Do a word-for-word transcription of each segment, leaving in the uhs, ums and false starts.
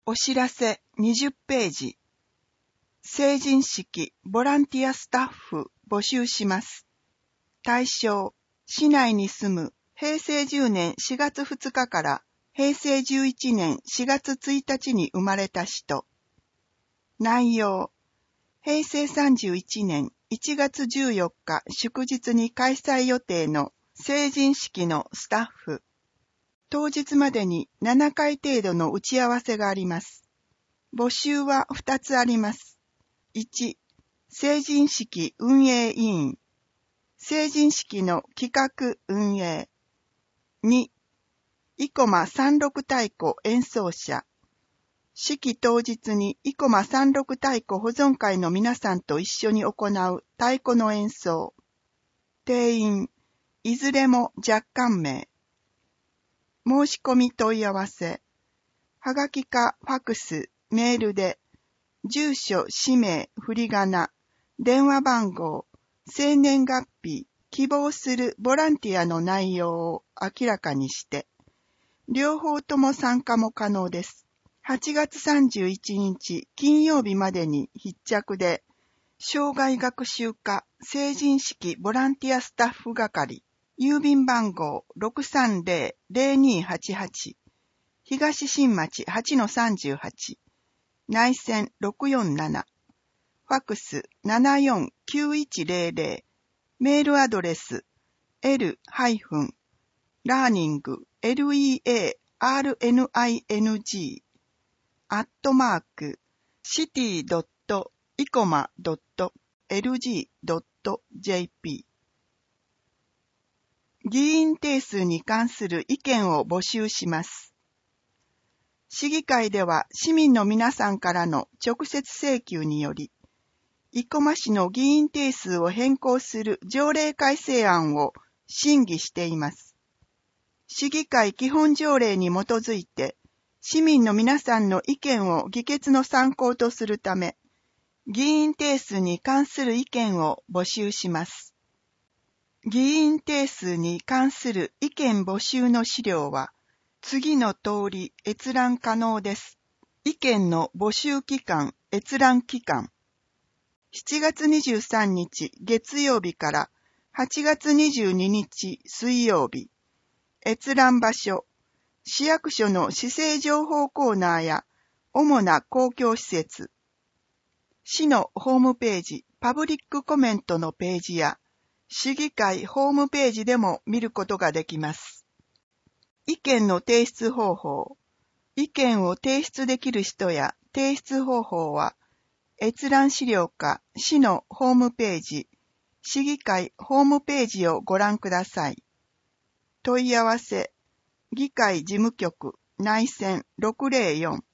お知らせにじゅっページ。成人式ボランティアスタッフ募集します。対象、市内に住むへいせいじゅうねんしがつふつかからへいせいじゅういちねんしがつついたちに生まれた人。内容、へいせいさんじゅういちねんいちがつじゅうよっか祝日に開催予定の成人式のスタッフ。当日までにななかい程度の打ち合わせがあります。募集はふたつあります。いち、成人式運営委員。成人式の企画運営。に、生駒三六太鼓演奏者。式当日に生駒三六太鼓保存会の皆さんと一緒に行う太鼓の演奏。定員、いずれも若干名。申し込み問い合わせ。はがきかファクス、メールで、住所、氏名、振り仮名、電話番号、生年月日、希望するボランティアの内容を明らかにして、両方とも参加も可能です。はちがつさんじゅういちにち金曜日までに必着で、生涯学習課成人式ボランティアスタッフ係、郵便番号 ろくさんぜろぜろにはちはち、東新町 はちのさんじゅうはち、内線ろくよんなな、ファクスななよんきゅういちぜろぜろ、メールアドレス l-learning、l-e-a-r-n-i-n-g、アットマーク、シティドットイコマドットエルジードットジェーピー。議員定数に関する意見を募集します。市議会では市民の皆さんからの直接請求により、生駒市の議員定数を変更する条例改正案を審議しています。市議会基本条例に基づいて、市民の皆さんの意見を議決の参考とするため、議員定数に関する意見を募集します。議員定数に関する意見募集の資料は、次の通り閲覧可能です。意見の募集期間、閲覧期間。しちがつにじゅうさんにち月曜日からはちがつにじゅうににち水曜日。閲覧場所。市役所の市政情報コーナーや主な公共施設。市のホームページ、パブリックコメントのページや市議会ホームページでも見ることができます。意見の提出方法。意見を提出できる人や提出方法は、閲覧資料か市のホームページ、市議会ホームページをご覧ください。問い合わせ、議会事務局内線ろくぜろよん。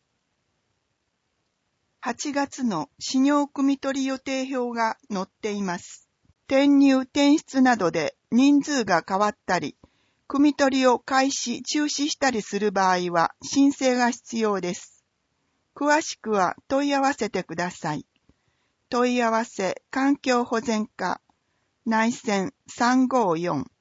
はちがつの始業汲み取り予定表が載っています。転入転出などで人数が変わったり、汲み取りを開始中止したりする場合は申請が必要です。詳しくは問い合わせてください。問い合わせ環境保全課内線さんごよん。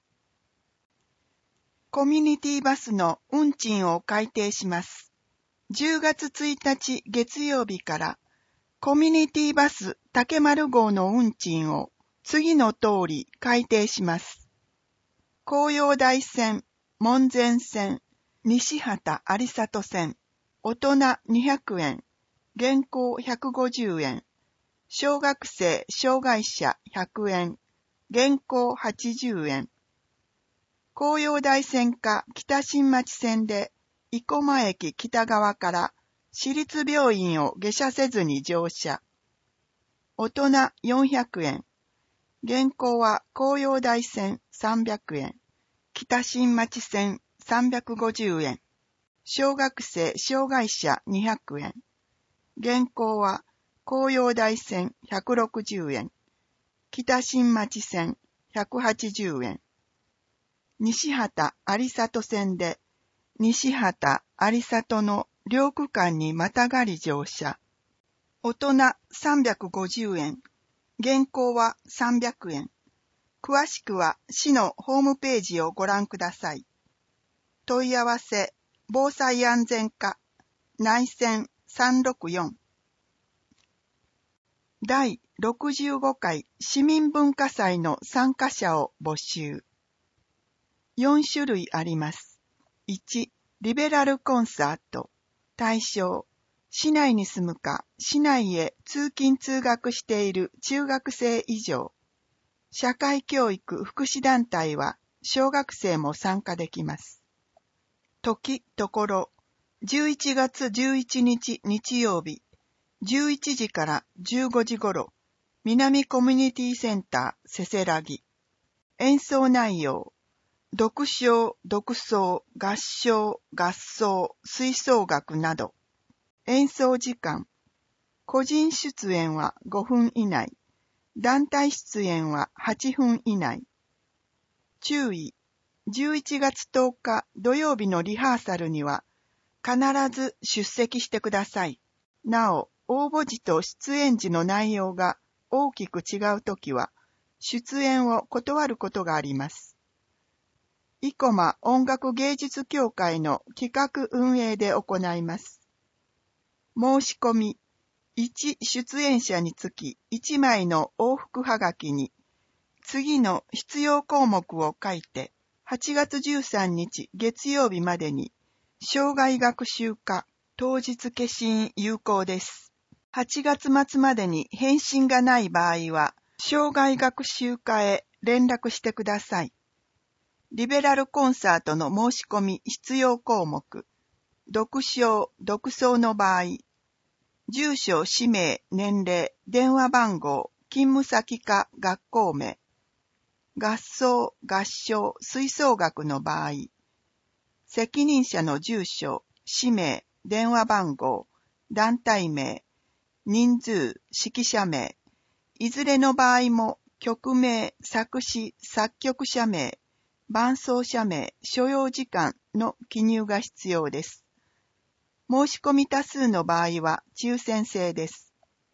コミュニティバスの運賃を改定します。じゅうがつついたち月曜日からコミュニティバス竹丸号の運賃を次の通り改定します。紅葉台線、門前線、西畑有里線、大人にひゃくえん、現行ひゃくごじゅうえん、小学生、障害者ひゃくえん、現行はちじゅうえん。紅葉台線か北新町線で、生駒駅北側から市立病院を下車せずに乗車。大人よんひゃくえん。現行は紅葉台線さんびゃくえん。北新町線さんびゃくごじゅうえん。小学生、障害者にひゃくえん。現行は紅葉台線ひゃくろくじゅうえん。北新町線ひゃくはちじゅうえん。西畑有里線で、西畑有里の両区間にまたがり乗車。大人さんびゃくごじゅうえん。現行はさんびゃくえん。詳しくは市のホームページをご覧ください。問い合わせ、防災安全課内戦さんろくよん。第ろくじゅうごかい市民文化祭の参加者を募集。よんしゅるいあります。いち、リベラルコンサート。対象、市内に住むか、市内へ通勤通学している中学生以上。社会教育福祉団体は小学生も参加できます。時、ところ、じゅういちがつじゅういちにち日曜日、じゅういちじからじゅうごじ頃、南コミュニティセンターせせらぎ。演奏内容、読唱、独奏、合唱、合奏、吹奏楽など。演奏時間、個人出演はごふん以内、団体出演ははっぷん以内。注意、じゅういちがつとおか土曜日のリハーサルには必ず出席してください。なお、応募時と出演時の内容が大きく違うときは、出演を断ることがあります。生駒音楽芸術協会の企画運営で行います。申し込み、いち出演者につきいちまいの往復はがきに、次の必要項目を書いて、はちがつじゅうさんにち月曜日までに、生涯学習課当日消印有効です。はちがつ末までに返信がない場合は、生涯学習課へ連絡してください。リベラルコンサートの申し込み必要項目、読唱、独奏の場合、住所、氏名、年齢、電話番号、勤務先か学校名、合奏、合唱、吹奏楽の場合、責任者の住所、氏名、電話番号、団体名、人数、指揮者名、いずれの場合も曲名、作詞、作曲者名、伴奏者名、所要時間の記入が必要です。申し込み多数の場合は抽選制です。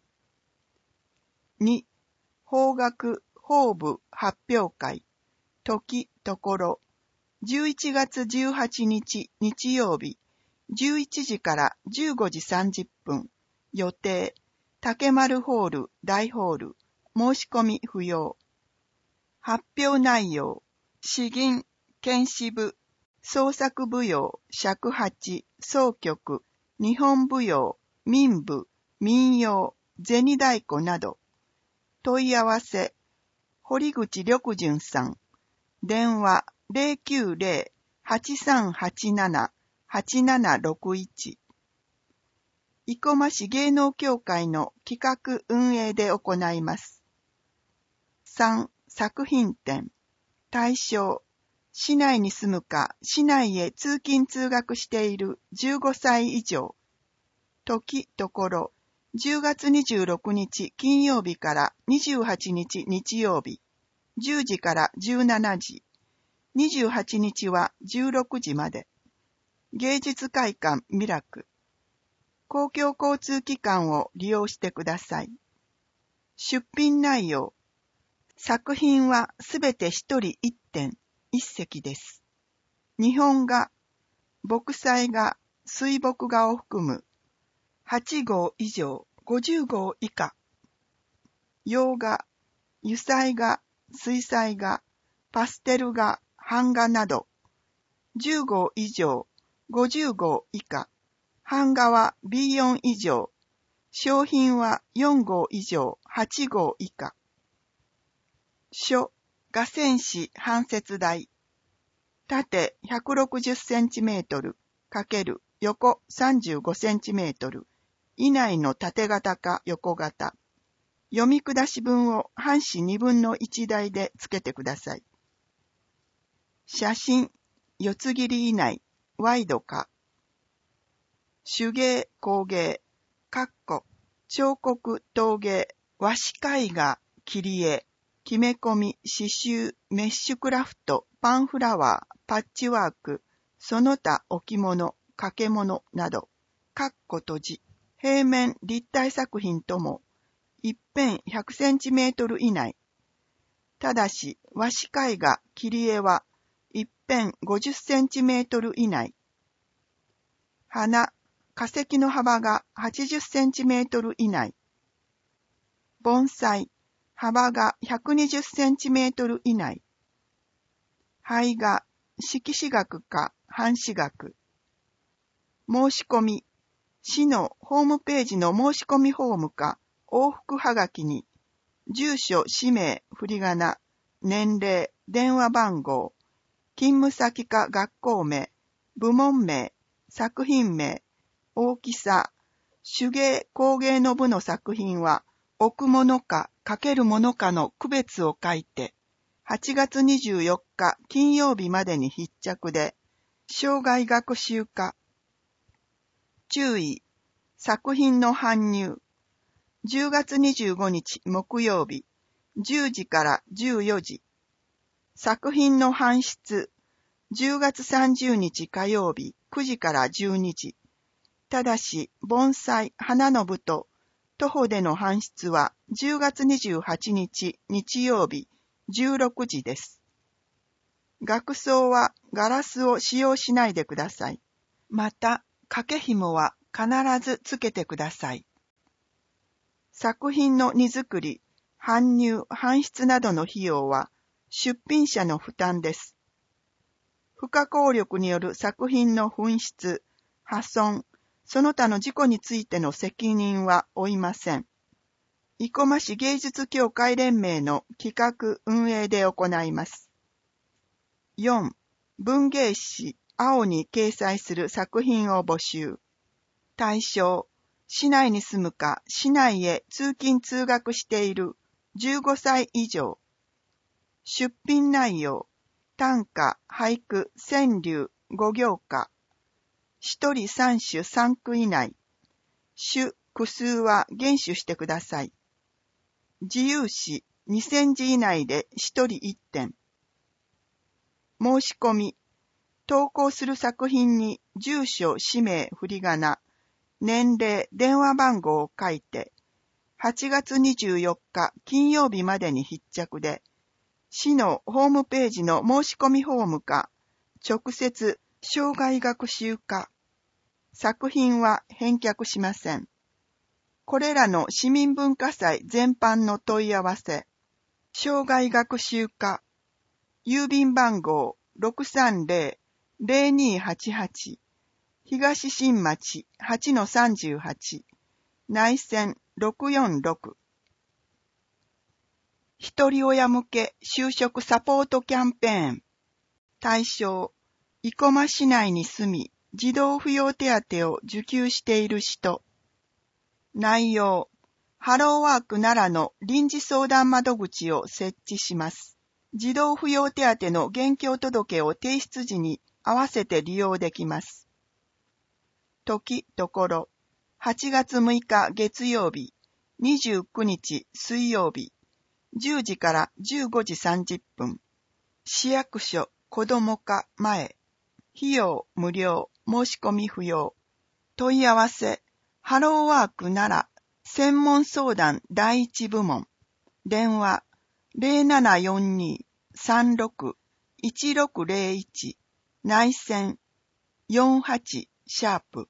に、邦楽邦部発表会、時、ところ、じゅういちがつじゅうはちにち日曜日、じゅういちじからじゅうごじさんじゅっぷん、予定、竹丸ホール大ホール、申し込み不要。発表内容、詩吟、剣士部、創作舞踊、尺八、箏曲、日本舞踊、民舞、民謡、銭太鼓など。問い合わせ、堀口緑潤さん。電話 ゼロきゅうゼロ はちさんはちなな はちななろくいち。生駒市芸能協会の企画運営で行います。さん、作品展。対象、市内に住むか、市内へ通勤通学しているじゅうごさい以上。時、ところ、じゅうがつにじゅうろくにち金曜日からにじゅうはちにち日曜日、じゅうじからじゅうしちじ、にじゅうはちにちはじゅうろくじまで。芸術会館ミラク。公共交通機関を利用してください。出品内容。作品はすべて一人一点、一席です。日本画、墨彩画、水墨画を含むはちごう以上、ごじゅうごう以下。洋画、油彩画、水彩画、パステル画、版画など、じゅうごう以上、ごじゅうごう以下。版画は ビーよん 以上。商品はよんごう以上、はちごう以下。書、画線紙半切台。縦ひゃくろくじゅっセンチメートル×横さんじゅうごセンチメートル以内の縦型か横型。読み下し文を半紙にぶんのいち台でつけてください。写真、四つ切り以内、ワイドか。手芸、工芸、かっこ、彫刻、陶芸、和紙絵画、切り絵、木目込み、刺繍、メッシュクラフト、パンフラワー、パッチワーク、その他置物、掛け物など、かっこ閉じ、平面立体作品とも、一辺ひゃくセンチメートル以内。ただし、和紙絵画、切り絵は、一辺ごじゅっセンチメートル以内。花、 化石の幅がはちじゅっセンチメートル以内。盆栽、幅がひゃくにじゅっセンチメートル以内。胚芽、色紙学か半紙学。申し込み、市のホームページの申し込みフォームか往復はがきに、住所、氏名、振り仮名、年齢、電話番号、勤務先か学校名、部門名、作品名、大きさ、手芸工芸の部の作品は置くものかかけるものかの区別を書いて、はちがつにじゅうよっか金曜日までに必着で、生涯学習科。注意、作品の搬入。じゅうがつにじゅうごにち木曜日、じゅうじからじゅうよじ。作品の搬出。じゅうがつさんじゅうにち火曜日、くじからじゅうにじ。ただし、盆栽、花の部と、徒歩での搬出はじゅうがつにじゅうはちにち日曜日、じゅうろくじです。額装はガラスを使用しないでください。また、掛け紐は必ずつけてください。作品の荷造り、搬入、搬出などの費用は出品者の負担です。不可抗力による作品の紛失、破損、その他の事故についての責任は負いません。生駒市芸術協会連盟の企画運営で行います。よん. 文芸誌青に掲載する作品を募集。対象、市内に住むか市内へ通勤通学しているじゅうごさい以上。出品内容、短歌、俳句、川柳、五行歌。一人三首三句以内。種、句数は厳守してください。自由詩にせんじ以内で一人一点。申し込み、投稿する作品に住所、氏名、振り仮名、年齢、電話番号を書いて、はちがつにじゅうよっか金曜日までに必着で、市のホームページの申し込みフォームか、直接、生涯学習科。作品は返却しません。これらの市民文化祭全般の問い合わせ。生涯学習科。郵便番号 ろくさんぜろ ぜろにはちはち。東新町 はちのさんじゅうはち。内線ろくよんろく。一人親向け就職サポートキャンペーン。対象、生駒市内に住み、児童扶養手当を受給している人。内容、ハローワーク奈良の臨時相談窓口を設置します。児童扶養手当の現況届を提出時に合わせて利用できます。時、ところ、はちがつむいか月曜日、にじゅうくにち水曜日、じゅうじからじゅうごじさんじゅっぷん。市役所子ども課前。費用無料、申し込み不要。問い合わせ、ハローワーク奈良、専門相談第一部門。電話、ぜろななよんに さんろく いちろくぜろいち。内線、よんはちシャープ。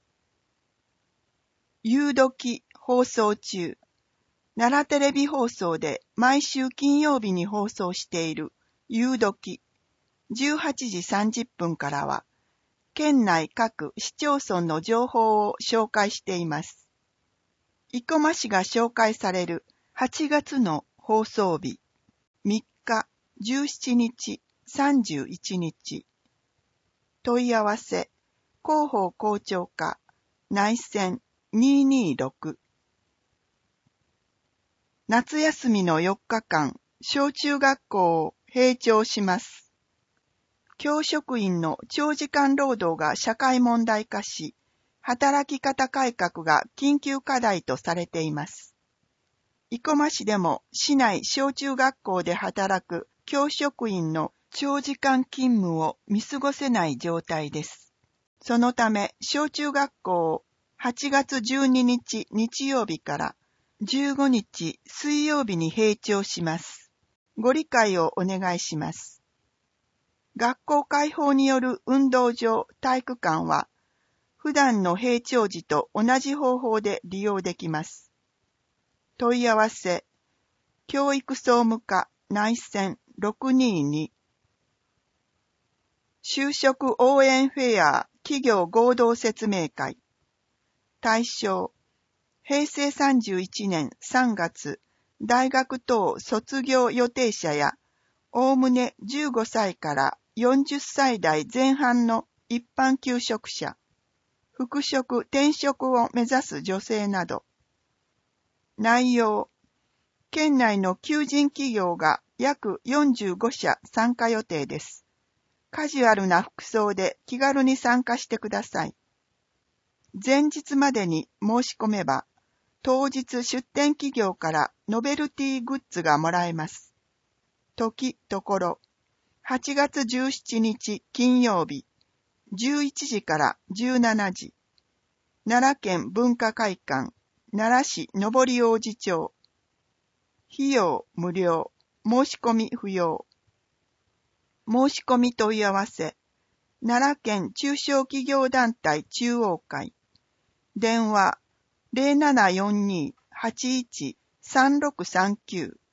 ゆうどき放送中。奈良テレビ放送で毎週金曜日に放送しているゆうどき。じゅうはちじさんじゅっぷんからは、県内各市町村の情報を紹介しています。生駒市が紹介されるはちがつの放送日、みっか、じゅうしちにち、さんじゅういちにち。問い合わせ、広報校長課、内線にーにーろく。夏休みのよっかかん、小中学校を閉庁します。教職員の長時間労働が社会問題化し、働き方改革が緊急課題とされています。生駒市でも市内小中学校で働く教職員の長時間勤務を見過ごせない状態です。そのため小中学校をはちがつじゅうににち日曜日からじゅうごにち水曜日に閉庁します。ご理解をお願いします。学校開放による運動場、体育館は、 普段の平常時と同じ方法で利用できます。問い合わせ、教育総務課内線ろくにーに、就職応援フェア企業合同説明会。対象、へいせいさんじゅういちねんさんがつ、大学等卒業予定者や、おおむねじゅうごさいからよんじゅっさい代前半の一般求職者、復職・転職を目指す女性など。内容、県内の求人企業が約よんじゅうごしゃ参加予定です。カジュアルな服装で気軽に参加してください。前日までに申し込めば、当日出展企業からノベルティグッズがもらえます。時、ところ、はちがつじゅうしちにち金曜日、じゅういちじからじゅうしちじ、奈良県文化会館、奈良市上り王子町。費用無料、申し込み不要。申し込み問い合わせ、奈良県中小企業団体中央会。電話、ゼロななよんにーはちいちさんろくさんきゅう。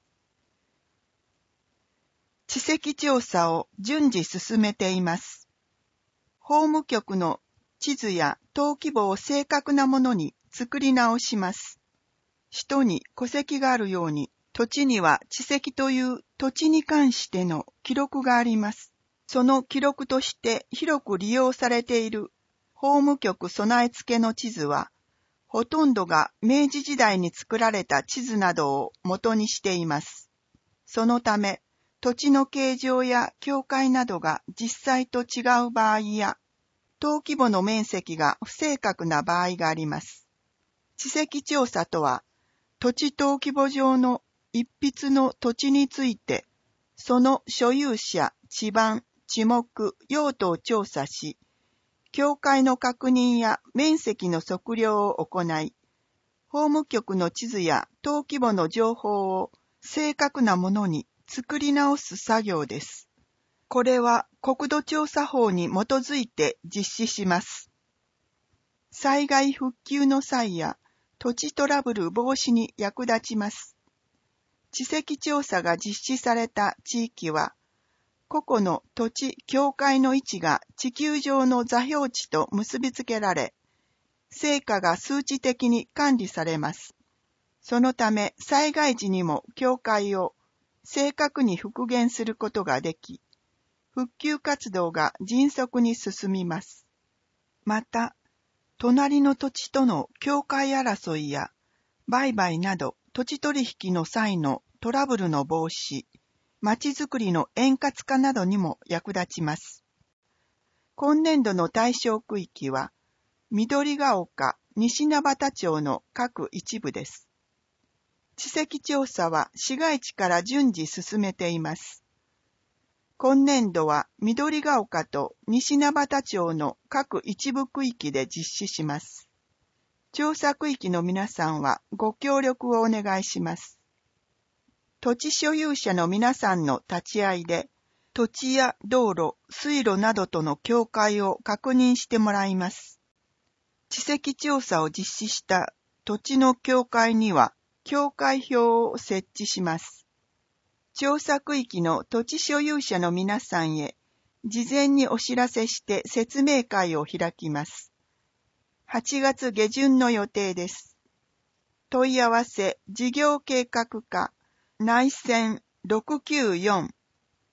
地籍調査を順次進めています。法務局の地図や登記簿を正確なものに作り直します。首都に戸籍があるように、土地には地籍という土地に関しての記録があります。その記録として広く利用されている法務局備え付けの地図は、ほとんどが明治時代に作られた地図などを元にしています。そのため、土地の形状や境界などが実際と違う場合や、登記簿の面積が不正確な場合があります。地籍調査とは、土地登記簿上の一筆の土地について、その所有者、地番、地目、用途を調査し、境界の確認や面積の測量を行い、法務局の地図や登記簿の情報を正確なものに作り直す作業です。これは国土調査法に基づいて実施します。災害復旧の際や土地トラブル防止に役立ちます。地籍調査が実施された地域は、個々の土地、境界の位置が地球上の座標地と結びつけられ、成果が数値的に管理されます。そのため、災害時にも境界を正確に復元することができ、復旧活動が迅速に進みます。また、隣の土地との境界争いや売買など土地取引の際のトラブルの防止、まちづくりの円滑化などにも役立ちます。今年度の対象区域は、緑が丘、西名畑町の各一部です。地籍調査は市街地から順次進めています。今年度は緑が丘と西名畑町の各一部区域で実施します。調査区域の皆さんはご協力をお願いします。土地所有者の皆さんの立ち会いで、土地や道路、水路などとの境界を確認してもらいます。地籍調査を実施した土地の境界には、境界表を設置します。調査区域の土地所有者の皆さんへ、事前にお知らせして説明会を開きます。はちがつ下旬の予定です。問い合わせ、事業計画課、内線ろくきゅうよん。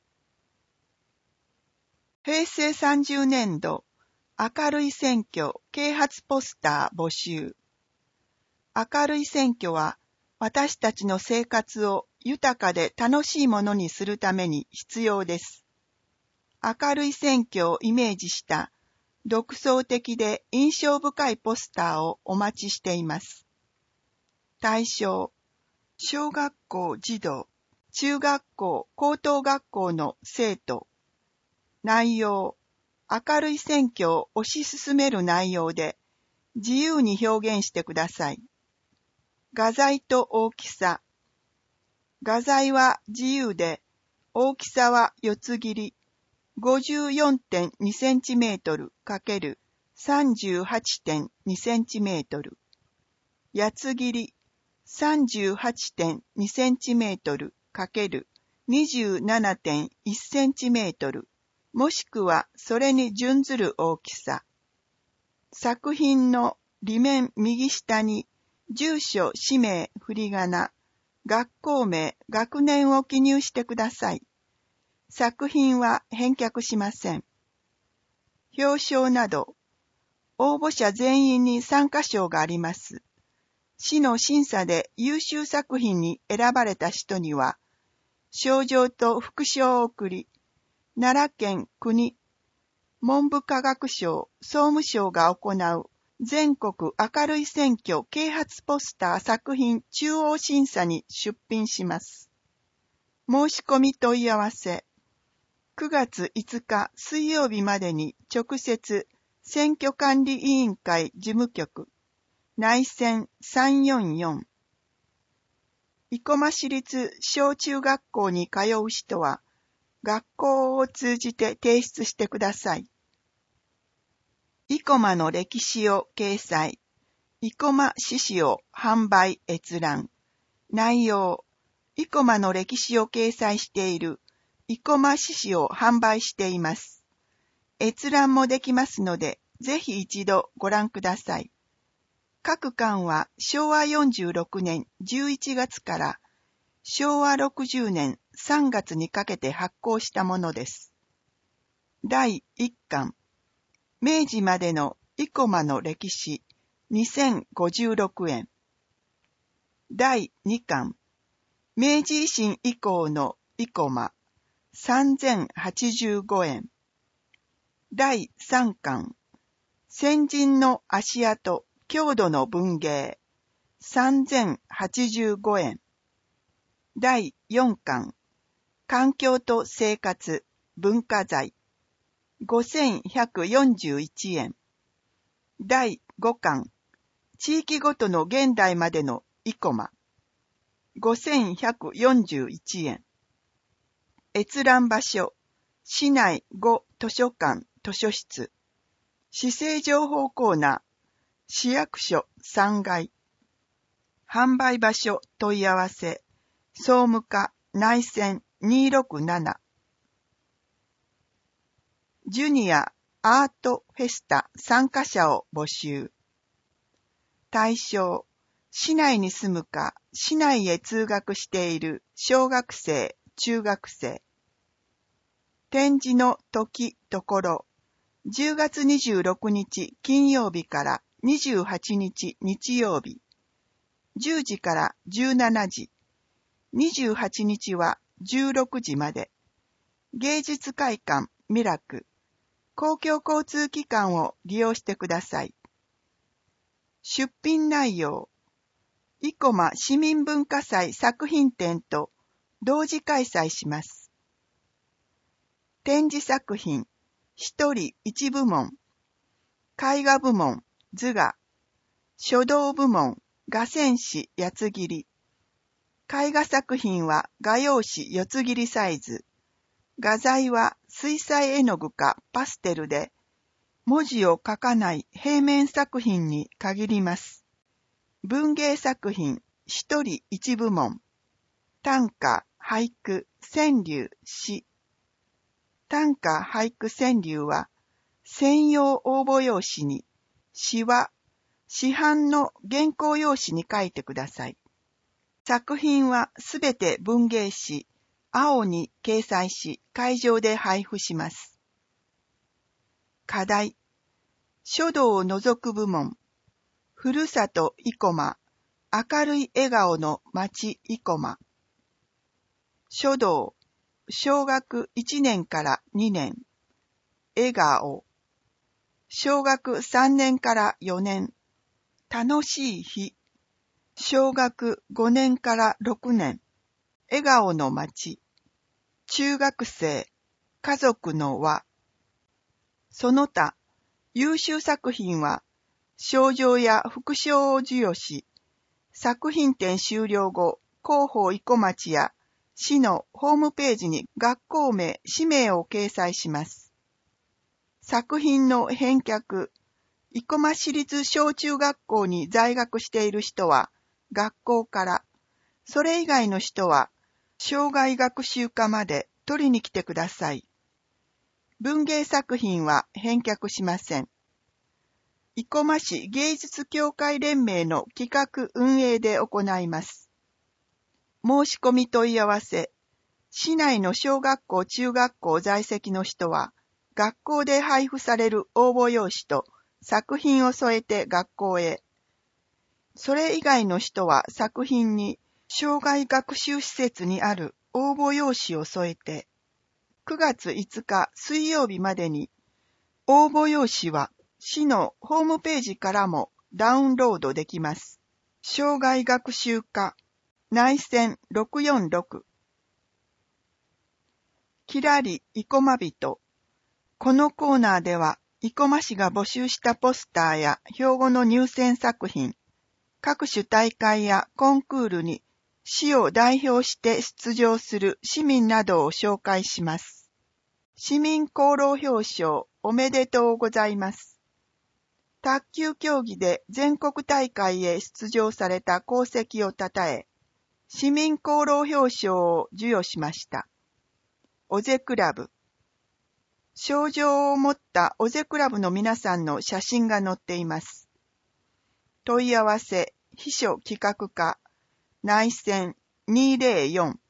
へいせいさんじゅうねんど、明るい選挙啓発ポスター募集。明るい選挙は、私たちの生活を豊かで楽しいものにするために必要です。明るい選挙をイメージした独創的で印象深いポスターをお待ちしています。対象、小学校児童、中学校、高等学校の生徒。内容、明るい選挙を推し進める内容で自由に表現してください。画材と大きさ。画材は自由で、大きさは四つ切り ごじゅうよんてんにセンチメートル× さんじゅうはちてんにセンチメートル、八つ切り さんじゅうはちてんにセンチメートル×にじゅうななてんいちセンチメートル、もしくはそれに準ずる大きさ。作品の裏面右下に住所、氏名、振り仮名、学校名、学年を記入してください。作品は返却しません。表彰など、応募者全員に参加賞があります。市の審査で優秀作品に選ばれた人には、賞状と副賞を送り、奈良県国文部科学省総務省が行う全国明るい選挙啓発ポスター作品中央審査に出品します。申し込み問い合わせ、くがついつか水曜日までに直接選挙管理委員会事務局内線さんよんよん、生駒市立小中学校に通う人は学校を通じて提出してください。生駒の歴史を掲載、生駒志士を販売閲覧、内容、生駒の歴史を掲載している生駒志士を販売しています。閲覧もできますので、ぜひ一度ご覧ください。各巻はしょうわよんじゅうろくねんじゅういちがつからしょうわろくじゅうねんさんがつにかけて発行したものです。だいいっかん、明治までの生駒の歴史にせんごじゅうろくえん。だいにかん、明治維新以降の生駒さんぜんはちじゅうごえん。だいさんかん、先人の足跡郷土の文芸さんぜんはちじゅうごえん。だいよんかん、環境と生活文化財ごせんひゃくよんじゅういちえん。だいごかん、地域ごとの現代までの生駒ごせんひゃくよんじゅういちえん。閲覧場所、市内ご図書館図書室、市政情報コーナー、市役所さんがい。販売場所問い合わせ、総務課内線にろくなな。ジュニアアートフェスタ参加者を募集。対象、市内に住むか、市内へ通学している小学生、中学生。展示の時、ところ、じゅうがつにじゅうろくにち金曜日からにじゅうはちにち日曜日、じゅうじからじゅうしちじ、にじゅうはちにちはじゅうろくじまで、芸術会館ミラク、公共交通機関を利用してください。出品内容、生駒市民文化祭作品展と同時開催します。展示作品、一人一部門、絵画部門、図画、書道部門、画線紙八つ切り、絵画作品は画用紙四つ切りサイズ、画材は水彩絵の具かパステルで、文字を書かない平面作品に限ります。文芸作品、一人一部門、短歌、俳句、川柳、詩。短歌、俳句、川柳は、専用応募用紙に、詩は、市販の原稿用紙に書いてください。作品はすべて文芸誌、青に掲載し、会場で配布します。課題、書道を除く部門、ふるさと生駒、明るい笑顔の町生駒。書道、小学いちねんからにねん、笑顔。小学さんねんからよねん、楽しい日。小学ごねんからろくねん、笑顔の街。中学生、家族の輪。その他、優秀作品は、賞状や副賞を授与し、作品展終了後、広報生駒町や市のホームページに学校名、氏名を掲載します。作品の返却、 生駒市立小中学校に在学している人は学校から、それ以外の人は生涯学習課まで取りに来てください。文芸作品は返却しません。生駒市芸術協会連盟の企画運営で行います。申し込み問い合わせ。市内の小学校中学校在籍の人は、学校で配布される応募用紙と作品を添えて学校へ。それ以外の人は作品に生涯学習施設にある応募用紙を添えて、くがついつか水曜日までに、応募用紙は市のホームページからもダウンロードできます。生涯学習課内線ろくよんろく。きらり生駒人。このコーナーでは、生駒市が募集したポスターや標語の入選作品、各種大会やコンクールに市を代表して出場する市民などを紹介します。市民功労表彰おめでとうございます。卓球競技で全国大会へ出場された功績をたたえ、市民功労表彰を授与しました。尾瀬クラブ。賞状を持った尾瀬クラブの皆さんの写真が載っています。問い合わせ、秘書企画課、内線にーぜろよん